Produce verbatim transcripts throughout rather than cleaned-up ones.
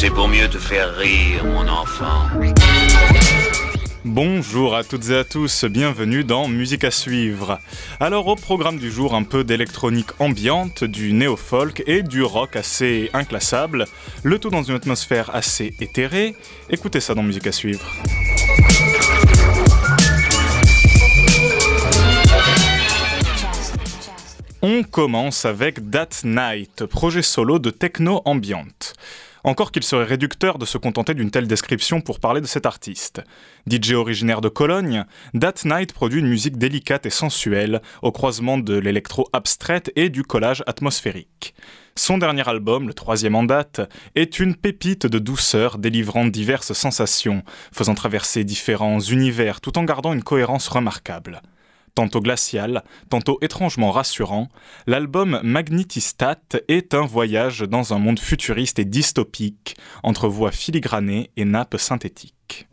C'est pour mieux te faire rire, mon enfant. Bonjour à toutes et à tous, bienvenue dans Musique à suivre. Alors au programme du jour, un peu d'électronique ambiante, du néo-folk et du rock assez inclassable, le tout dans une atmosphère assez éthérée. Écoutez ça dans Musique à suivre. On commence avec That Night, projet solo de techno ambiante. Encore qu'il serait réducteur de se contenter d'une telle description pour parler de cet artiste. D J originaire de Cologne, That Night produit une musique délicate et sensuelle, au croisement de l'électro abstraite et du collage atmosphérique. Son dernier album, le troisième en date, est une pépite de douceur délivrant diverses sensations, faisant traverser différents univers tout en gardant une cohérence remarquable. Tantôt glacial, tantôt étrangement rassurant, l'album Magnetistat est un voyage dans un monde futuriste et dystopique, entre voix filigranées et nappes synthétiques.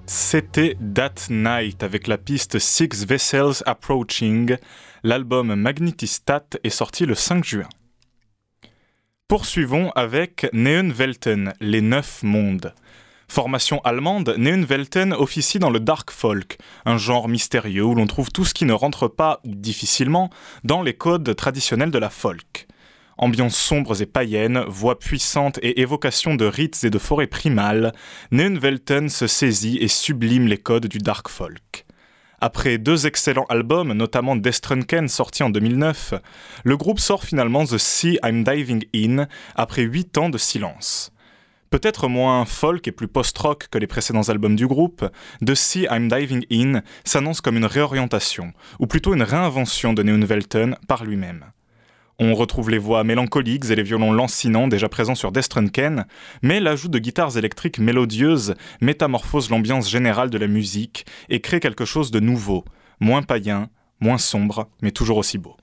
C'était That Night avec la piste Six Vessels Approaching. L'album Magnetistat est sorti le cinq juin. Poursuivons avec Neunwelten, les neuf mondes. Formation allemande, Neunwelten officie dans le dark folk, un genre mystérieux où l'on trouve tout ce qui ne rentre pas, ou difficilement, dans les codes traditionnels de la folk. Ambiances sombres et païennes, voix puissantes et évocations de rites et de forêts primales, Neunwelten se saisit et sublime les codes du dark folk. Après deux excellents albums, notamment Destrunken sorti en deux mille neuf, le groupe sort finalement The Sea I'm Diving In après huit ans de silence. Peut-être moins folk et plus post-rock que les précédents albums du groupe, The Sea I'm Diving In s'annonce comme une réorientation, ou plutôt une réinvention de Neunwelten par lui-même. On retrouve les voix mélancoliques et les violons lancinants déjà présents sur Destrunken, mais l'ajout de guitares électriques mélodieuses métamorphose l'ambiance générale de la musique et crée quelque chose de nouveau, moins païen, moins sombre, mais toujours aussi beau.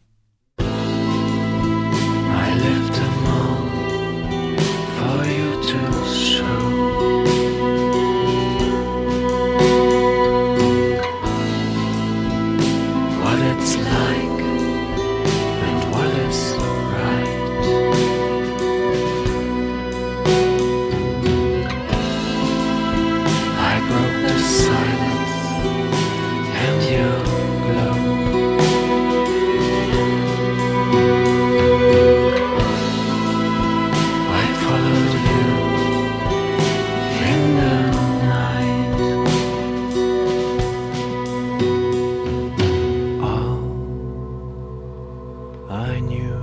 I left them all for you to show. What it's like and what is right. I broke the silence and your glow. I followed you in the night. All I knew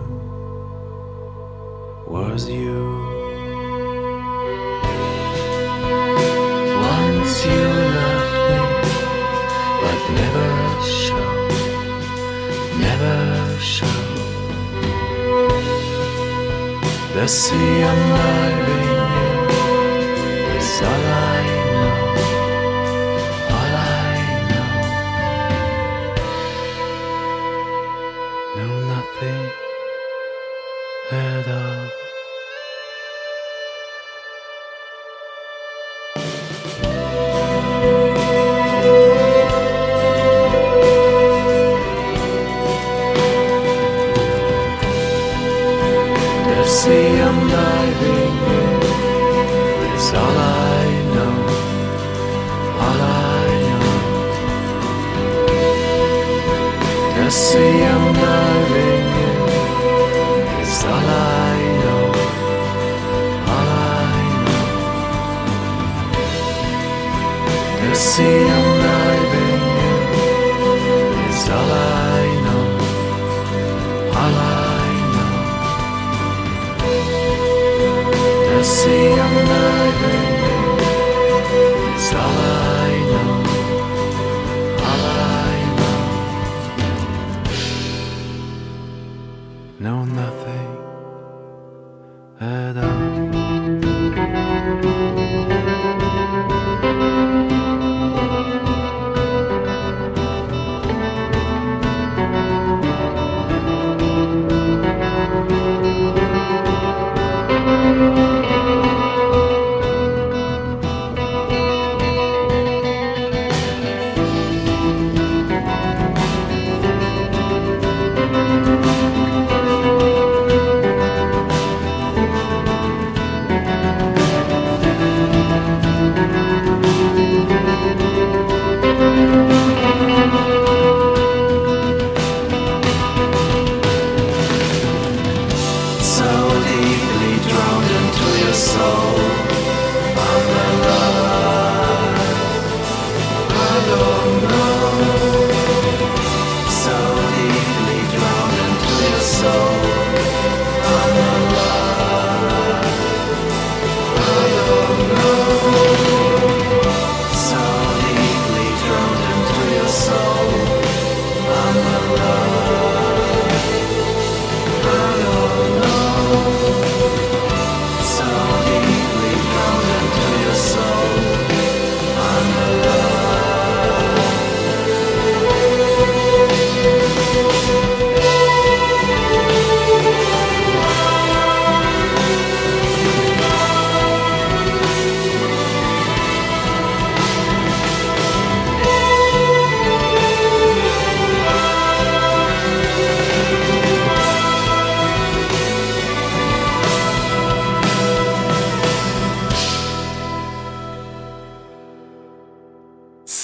was you. Once you loved me, but never showed, never showed. The sea I'm diving in is all I know, all I know. Know nothing at all. The sea I'm diving in is all I know, all I know. The sea I'm diving in is all I know, all I know. The sea I'm diving in is all I know, all I know. The sea I'm diving in is all I know, all I know. Know nothing at all.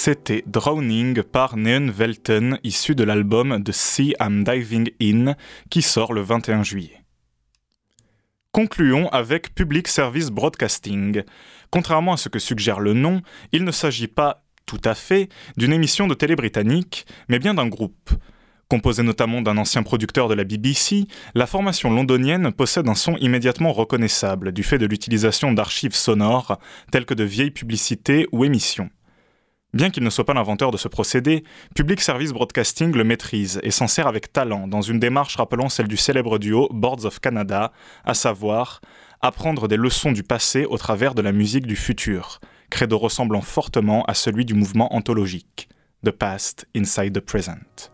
C'était Drowning par Neon Velten, issu de l'album The Sea I'm Diving In, qui sort le vingt et un juillet. Concluons avec Public Service Broadcasting. Contrairement à ce que suggère le nom, il ne s'agit pas, tout à fait, d'une émission de télé britannique, mais bien d'un groupe. Composé notamment d'un ancien producteur de la B B C, la formation londonienne possède un son immédiatement reconnaissable du fait de l'utilisation d'archives sonores telles que de vieilles publicités ou émissions. Bien qu'il ne soit pas l'inventeur de ce procédé, Public Service Broadcasting le maîtrise et s'en sert avec talent dans une démarche rappelant celle du célèbre duo Boards of Canada, à savoir apprendre des leçons du passé au travers de la musique du futur, credo ressemblant fortement à celui du mouvement anthologique, The Past Inside the Present.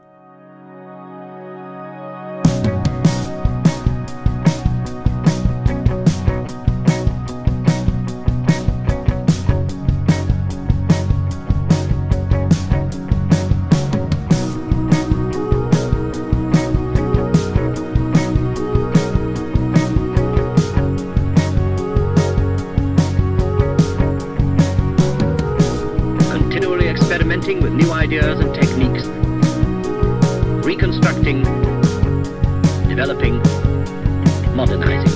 With new ideas and techniques, reconstructing, developing, modernizing.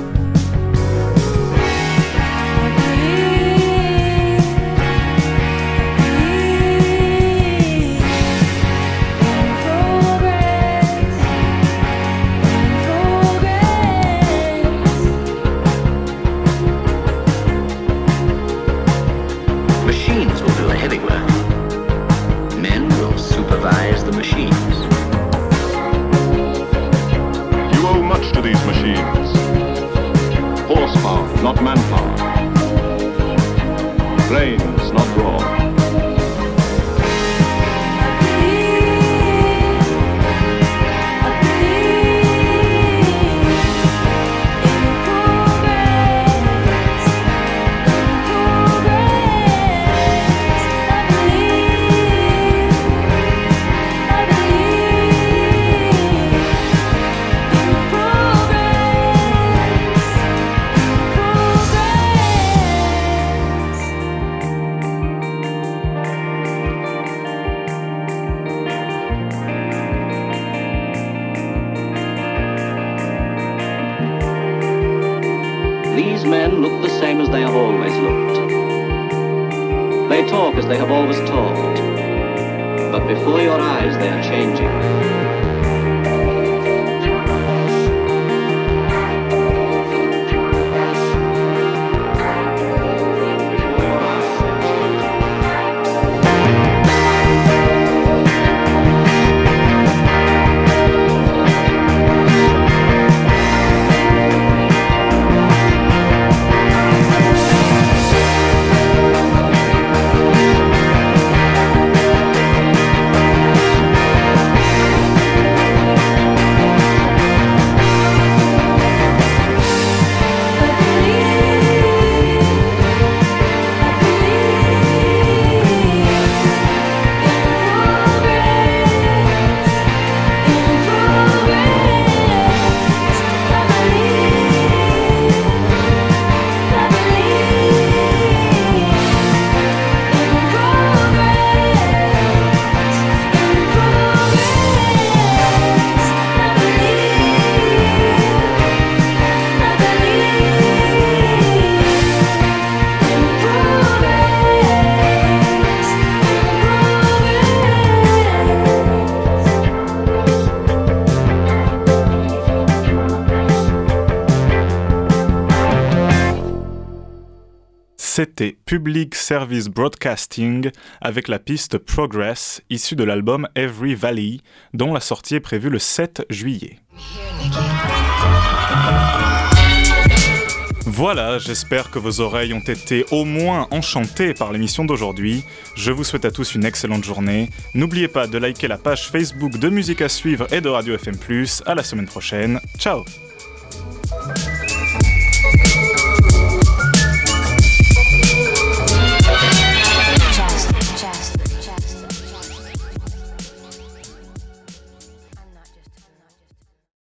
Machines will do the heavy work. Supervise the machines. You owe much to these machines. Horsepower, not manpower. Brains, not raw. These men look the same as they have always looked. They talk as they have always talked. But before your eyes they are changing. C'était Public Service Broadcasting avec la piste Progress, issue de l'album Every Valley, dont la sortie est prévue le sept juillet. Voilà, j'espère que vos oreilles ont été au moins enchantées par l'émission d'aujourd'hui. Je vous souhaite à tous une excellente journée. N'oubliez pas de liker la page Facebook de Musique à suivre et de Radio F M plus. À la semaine prochaine. Ciao!